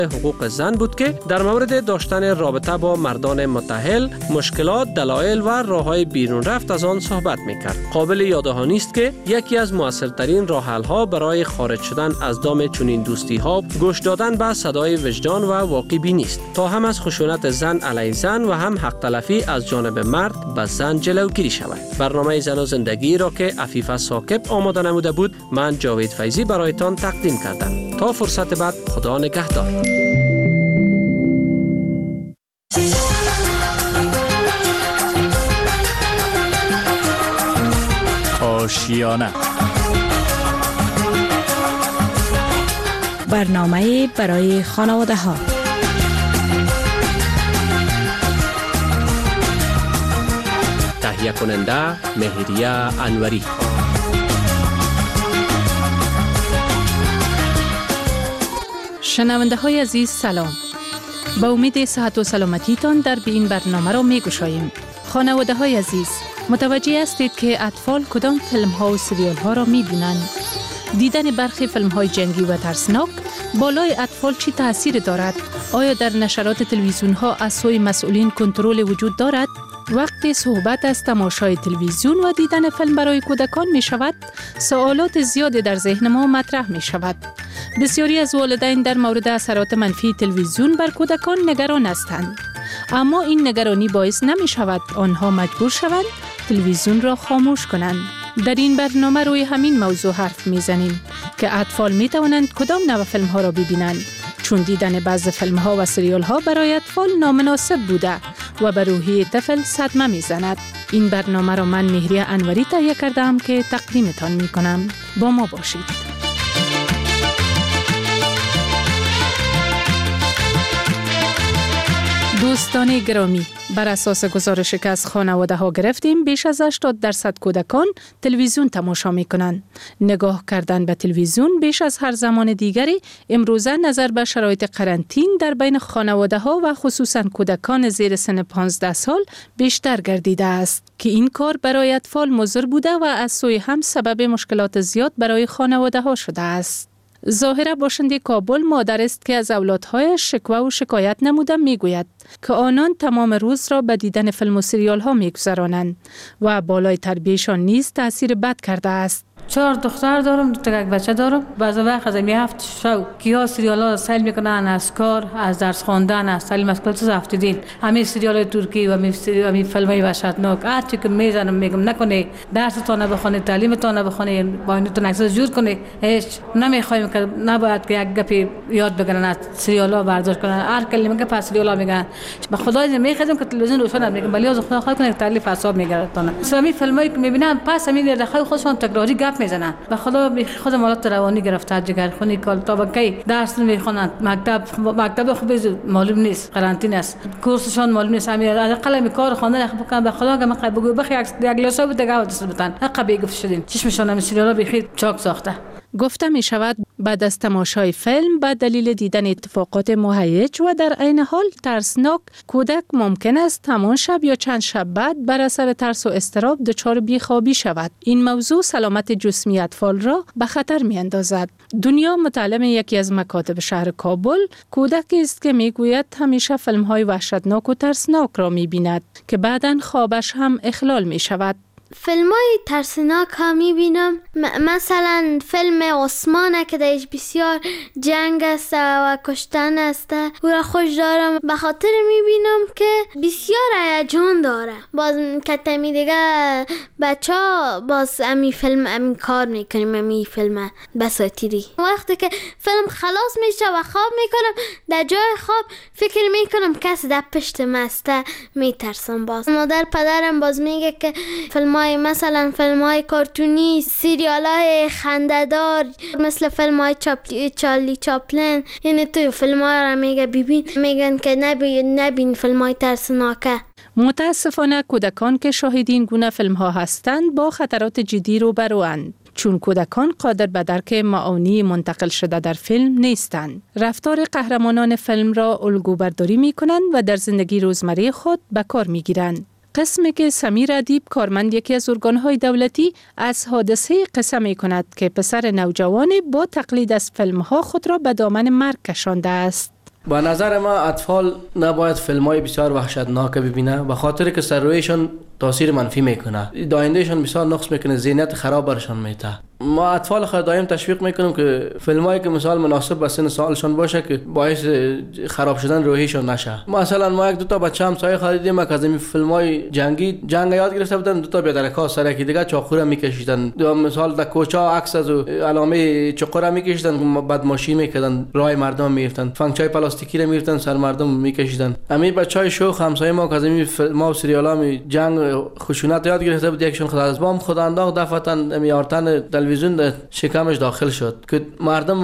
حقوق زن بود که در مورد داشتن رابطه با مردان متأهل، مشکلات، دلایل و راه‌های بیرون رفت از آن صحبت می‌کرد. قابل یاددهانی است که یکی از مؤثرترین راه‌حل‌ها برای خارج شدن از دام چنین دوستی‌ها گوش دادن به صدای وجدان و واقع بینی است تا هم از خشونت زن علیه زن و هم حق تلفی از جانب مرد به زن جلوگیری شود. برنامه زن و زندگی را که عفیفه ثاقب آماده نموده بود، من جاوید فیضی برایتان تقدیم کردم. تا فرصت بعد، خدا نگهدار. آشیانه، برنامه برای خانواده ها. تهیه کننده مهریه انوری. شنونده های عزیز سلام. با امید صحت و سلامتی تان در این برنامه را می گشاییم. خانواده های عزیز، متوجه هستید که اطفال کدام فیلم ها و سریال ها را می بینند؟ دیدن برخی فیلم های جنگی و ترسناک بالای اطفال چی تأثیر دارد؟ آیا در نشرات تلویزیون ها از سوی مسئولین کنترل وجود دارد؟ وقتی صحبت از تماشای تلویزیون و دیدن فیلم برای کودکان می شود، سوالات زیادی در ذهن ما مطرح می شود. بسیاری از والدین در مورد اثرات منفی تلویزیون بر کودکان نگران هستند. اما این نگرانی باعث نمی شود آنها مجبور شوند تلویزیون را خاموش کنند. در این برنامه روی همین موضوع حرف می زنیم که اطفال می توانند کدام نوع فیلم ها را ببینند، چون دیدن بعض فیلم ها و سریال ها برای اطفال نامناسب بوده و بر روحیه طفل صدمه می زند. این برنامه را من مهریه انوری تهیه کردم که تقدیمتان می کنم. با ما باشید. دوستان گرامی، بر اساس گزارشی که از خانواده ها گرفتیم، بیش از 80% کودکان تلویزیون تماشا می کنند. نگاه کردن به تلویزیون بیش از هر زمان دیگری امروزه نظر به شرایط قرنطین در بین خانواده ها و خصوصا کودکان زیر سن 15 سال بیشتر گردیده است که این کار برای اطفال مضر بوده و از سوی هم سبب مشکلات زیاد برای خانواده ها شده است. ظاهره باشنده کابل مادر است که از اولادهایش شکوه و شکایت نموده میگوید که آنان تمام روز را به دیدن فیلم و سریال ها میگذرانند و بالای تربیهشان نیز تأثیر بد کرده است. 4 دختر دارم، 2 بچه دارم. بعضی وقت از می هفت شو کیا سریال ها سیل میکنن، از کار، از درس خواندن، از تعلیم مسئولیت هفته دین، همین سریال های ترکی و همین فیلم های وحشتناک. هرچی که میزنم میگم نکنه، درستون بخونه، تعلیمتون بخونه، با اینتون عکس جور کنه. هیچ نمیخوایم که نباید که یک گپی یاد بگیرن، از سریال ها برداشت کنن. هر کلمه که پس سریال ها میگن به خدای میخوام که تلویزیون روشن میگم، ولی از خدا خواهی کنه تعلیف حساب میگیرن. همین فیلم هایی که میبینن پس همین دخل خودشون تکراری گپ میزنن. به خدا خود مالات روانی گرفته، جگرخونی، کال تا کی درس میخونن، مکتب خوب معلوم نیست، قرنطینه است، کورسشون معلوم نیست. همین از قلم کار خواندن بکنن. به خدا که من بگو بخی یک لاسا بود دیگه دست بتن حق بگفت شدین چشمشون هم سریالا بخیر چاک ساخته. گفته می شود بعد از تماشای فیلم به دلیل دیدن اتفاقات مهیج و در عین حال ترسناک، کودک ممکن است همان شب یا چند شب بعد بر اثر ترس و اضطراب دچار بیخوابی شود. این موضوع سلامت جسمی اطفال را به خطر می اندازد. دنیا متعلم یکی از مکاتب شهر کابل کودکی است که می گوید همیشه فیلم های وحشتناک و ترسناک را می بیند که بعداً خوابش هم اخلال می شود. فیلمای ترسناک ها میبینم، مثلا فیلم عثمانه که درش بسیار جنگ است و کشتن است، او را خوش دارم به خاطر میبینم که بسیار هیجان داره. باز کتمی دیگه بچه ها باز امی فیلم امی کار میکنیم، امی فیلم بساتیری. وقتی که فیلم خلاص میشه و خواب میکنم، در جای خواب فکر میکنم کسی در پشت مسته میترسم. باز مادر پدرم باز میگه که فیلم مثلا فیلم های کارتونی، سریال های خنده‌دار مثل فیلم های چارلی چاپلین، یعنی تو فیلم ها را میگه ببین، میگن که نبین فیلم های ترسناکه. متاسفانه کودکان که شاهد این گونه فیلم ها هستند با خطرات جدی روبروند، چون کودکان قادر به درک معانی منتقل شده در فیلم نیستند. رفتار قهرمانان فیلم را الگو برداری می کنند و در زندگی روزمره خود به کار می گیرند. قسمی که سمیر ادیب، کارمند یکی از ارگان‌های دولتی، از حادثه قصه می کند که پسر نوجوانی با تقلید از فیلم‌ها خود را به دامن مرگ کشانده است. با نظر ما اطفال نباید فیلم‌های بسیار وحشتناک ببینه، به خاطر که سرویشون تاثیر منفی میکنه، دایندهشون بسیار نقص میکنه، ذهنیت خراب برشون میده. ما اطفال خود دائم تشویق میکنیم که فیلمایی که مثال مناسب به سن سالشون باشه که باعث خراب شدن روحیشون نشه. مثلا ما یک دو تا بچه همسایه خریدیم که از این فیلمای جنگ یاد گرفته بودن، دو تا بیادرکا سر یکی دیگه چاقو میکشیدن، مثال در کوچه عکس از علامه چقور میکشیدن، بعد ماشین میکردن راه مردم میرفتن، فنگچای پلاستیکی رو میرفتن سر مردم میکشیدن. همین بچهای شوخ همسایه ما که از این فیلم‌ها و سریالا جنگ خشونت یاد گرفته بود، یکشون خود از بام خود انداخت دفعتن میارتن تلویزیون در شکمش داخل شد که مردم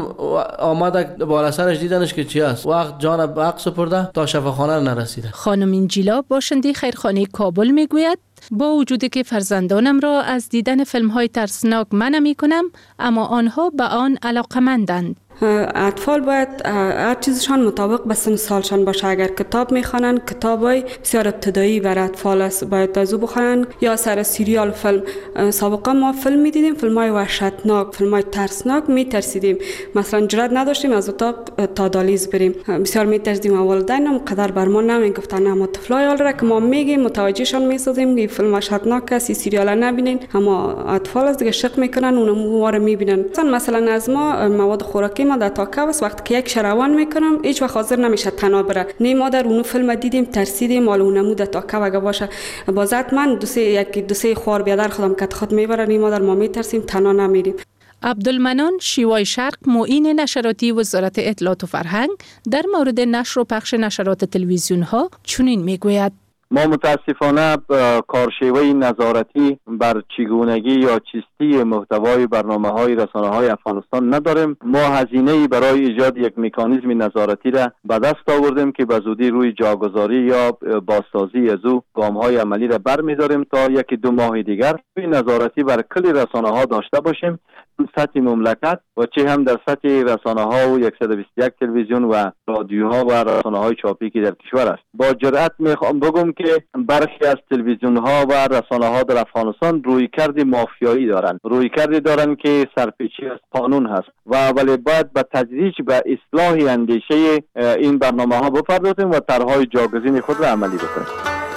آمده بالا سرش دیدنش که چی است، وقت جان به حق سپرده تا شفاخانه نرسیده. خانم انجیلا باشنده خیرخانه کابل میگوید با وجودی که فرزندانم را از دیدن فیلم‌های ترسناک منع می‌کنم، اما آنها به آن علاقه‌مندند. اطفال باید هر چیزشان مطابق به سن سالشان باشه. اگر کتاب میخوانن، کتابای بسیار ابتدایی برای اطفال است، باید از او بخوانن، یا سر سریال فیلم. سابقا ما فیلم میدیدیم، فیلمای وحشتناک، فیلمای ترسناک، میترسیدیم، مثلا جرئت نداشتیم از اتاق تا دالیز بریم، بسیار میترسیدیم. والدینم قدر بر ما نمیگفتن، اما طفلای حال را که ما میگیم متوجهشان میسازیم که فیلم وحشتناک است، سریال نبینین، اما اطفال از دیگه شق میکنن، اونم رو میبینن. مثلا از ما مواد خوراکی ما در تاکه است، وقتی که یک شروان میکنم هیچ وقت حاضر نمیشه تنها بره. نه ما در اون فیلم دیدیم ترسیدیم، مال اونمو در تاکه وگه باشه بازات من دو سه خوار بیادر خودم کت خود میبره، نه ما در ما میترسیم تنها نمیریم. عبدالمنان شیوای شرق معین نشراتی وزارت اطلاعات و فرهنگ در مورد نشر و پخش نشرات تلویزیون ها چنین میگوید: ما متاسفانه کارشیوه نظارتی بر چگونگی یا چیستی محتوای برنامه‌های رسانه‌های افغانستان نداریم. ما هزینه‌ای برای ایجاد یک مکانیزم نظارتی را به دست آوردیم که به زودی روی جاگذاری یا بازسازی از او گام‌های عملی را برمی‌داریم تا 1-2 ماه دیگر نظارتی بر کل رسانه‌ها داشته باشیم، سطح مملکت و چه هم در سطح رسانه‌ها و 121 تلویزیون و رادیوها و رسانه‌های چاپی که در کشور است. با جرأت میخوام بگم که برخی از تلویزیون‌ها و رسانه‌ها در افغانستان رویکرد مافیایی دارند، رویکردی دارند که سرپیچی از قانون هست و ولی باید به تدریج به اصلاح اندیشه این برنامه‌ها بپردازیم و طرح‌های جاگزین خود را عملی بکنیم.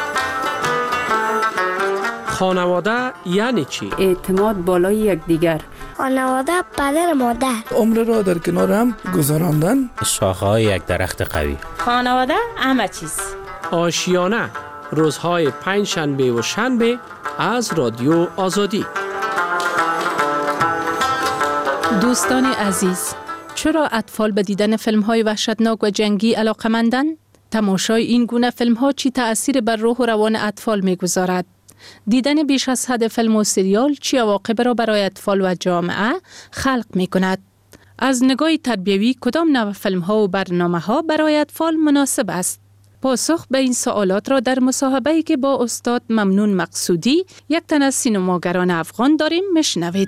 خانواده یعنی چی؟ اعتماد بالای یکدیگر. خانواده پدر مادر. عمر را در کنار هم گذراندن. شاخه‌های یک درخت قوی. خانواده همه چیز. آشیانه روزهای 5 شنبه و شنبه از رادیو آزادی. دوستان عزیز، چرا اطفال به دیدن فیلم‌های وحشتناک و جنگی علاقه‌مندند؟ تماشای این گونه فیلم‌ها چی تأثیر بر روح و روان اطفال می‌گذارد؟ دیدن بیش از حد فیلم و سریال چی عواقب را برای اطفال و جامعه خلق می‌کند؟ از نگاه تربیوی کدام نوع فیلم‌ها و برنامه‌ها برای اطفال مناسب است؟ پاسخ به این سوالات را در مصاحبه‌ای که با استاد ممنون مقصودی، یک تن از سینماگران افغان داریم میشنوید.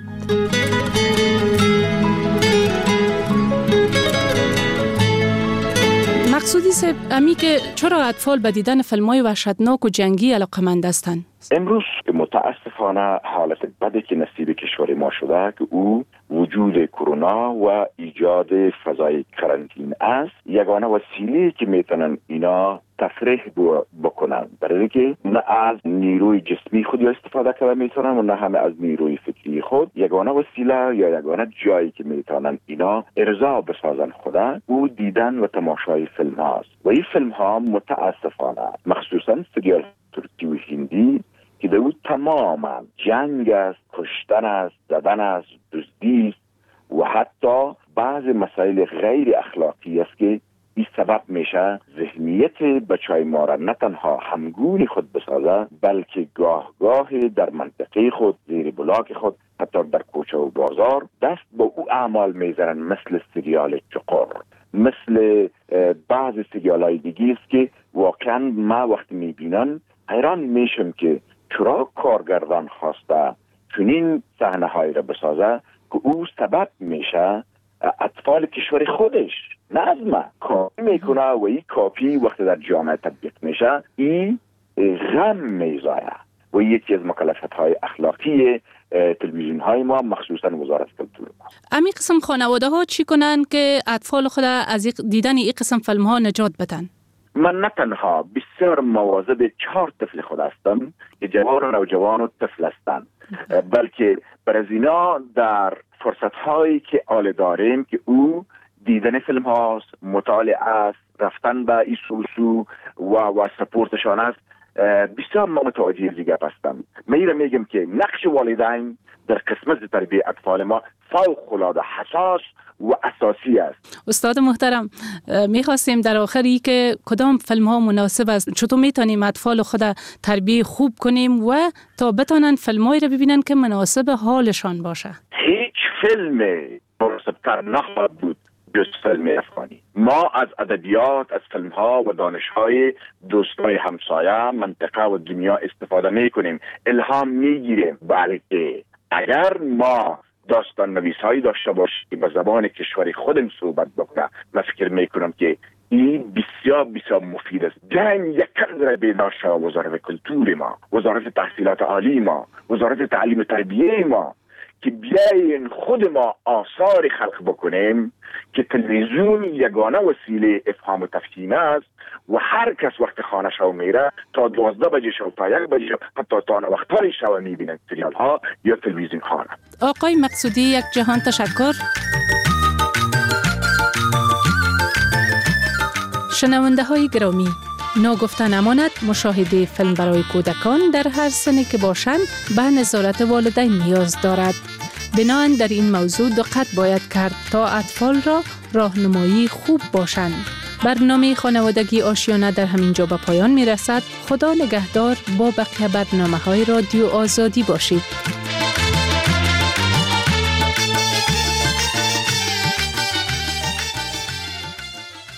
مقصودی صاحب، امی که چرا اطفال به دیدن فیلم‌های وحشتناک و جنگی علاقه‌مند هستند؟ امروز متاسفانه حالت بدی که نصیب کشور ما شده که او وجود کرونا و ایجاد فضای کرانتین است، یگانه وسیله که میتونن اینا تفریح بکنن، برای که نه از نیروی جسمی خود استفاده کنن میتونن و نه همه از نیروی فکری خود. یگانه وسیله یا یگانه جایی که میتونن اینا ارضا بسازن خدا او دیدن و تماشای فیلم هاست. و این فیلم ها متاسفانه مخصوصا سریال ترکی و هندی که در او تماما جنگ است، کشتن است، زدن است، دزدی است و حتی بعض مسائل غیر اخلاقی است که این سبب میشه ذهنیت بچهای ما را نه تنها همگونی خود بسازه، بلکه گاه در منطقه خود، زیر بلاک خود، حتی در کوچه و بازار دست با او اعمال میزنن، مثل سریال چقر، مثل بعض سریال‌های دیگه است که واقعا ما وقتی میبینن حیران میشم که چرا کارگردان خواسته چنین صحنه‌هایی را بسازه که او سبب میشه اطفال کشور خودش نظمه کافی میکنه و این کافی وقتی در جامعه تطبیق میشه این غم میزایه و یکی از مکلفیت‌های اخلاقی تلویزیون های ما مخصوصا وزارت کلتور ما. امی قسم خانواده ها چی کنن که اطفال خود از دیدن این قسم فیلم ها نجات بدن؟ من نه تنها بسیار مواظب 4 طفل خود هستم که جوان و نوجوان و طفل هستند، بلکه بر از اینا در فرصت هایی که آل داریم که او دیدن فیلم هاست، مطالعه است، رفتن به این سوسو و سپورتشان است، بسیار ما متوجه دیگه هستم. من میگم که نقش والدین در قسمت تربیت اطفال ما فوق العاده حساس و اساسی است. استاد محترم، میخواستیم در آخری که کدام فیلم ها مناسب است، چطور میتونیم اطفال خود تربیت خوب کنیم و تا بتونن فیلم هایی رو ببینن که مناسب حالشان باشه؟ هیچ فیلم مناسبتر نخواهد بود جز فیلم افغانی. ما از ادبیات، از فیلم ها و دانش های دوستای همسایه، منطقه و دنیا استفاده میکنیم، الهام میگیریم. بلکه اگر ما داستان نویس هایی داشته باشیم که به زبان کشوری خودم صحبت بکنه، من فکر میکنم که این بسیار بسیار مفید است. جنگ یک کردر بیدار شد وزارت کلتور ما، وزارت تحصیلات عالی ما، وزارت تعلیم و تربیه ما، که بیاین خود ما آثار خلق بکنیم که تلویزیون یگانه وسیله افهام و تفهیم است و هر کس وقت خانه شو میره تا 12 بجه شو تا 1 بجه شو حتی تا وقتای شو میبینن سریال ها یا تلویزیون خانه. آقای مقصودی، یک جهان تشکر. شنونده های گرامی، ناگفته نماند مشاهده فیلم برای کودکان در هر سنی که باشند به نظارت والدین نیاز دارد. بنابراین در این موضوع دقت باید کرد تا اطفال را راهنمایی خوب باشند. برنامه خانوادگی آشیانه در همین جا به پایان می رسد. خدا نگهدار. با بقیه برنامه های رادیو آزادی باشید.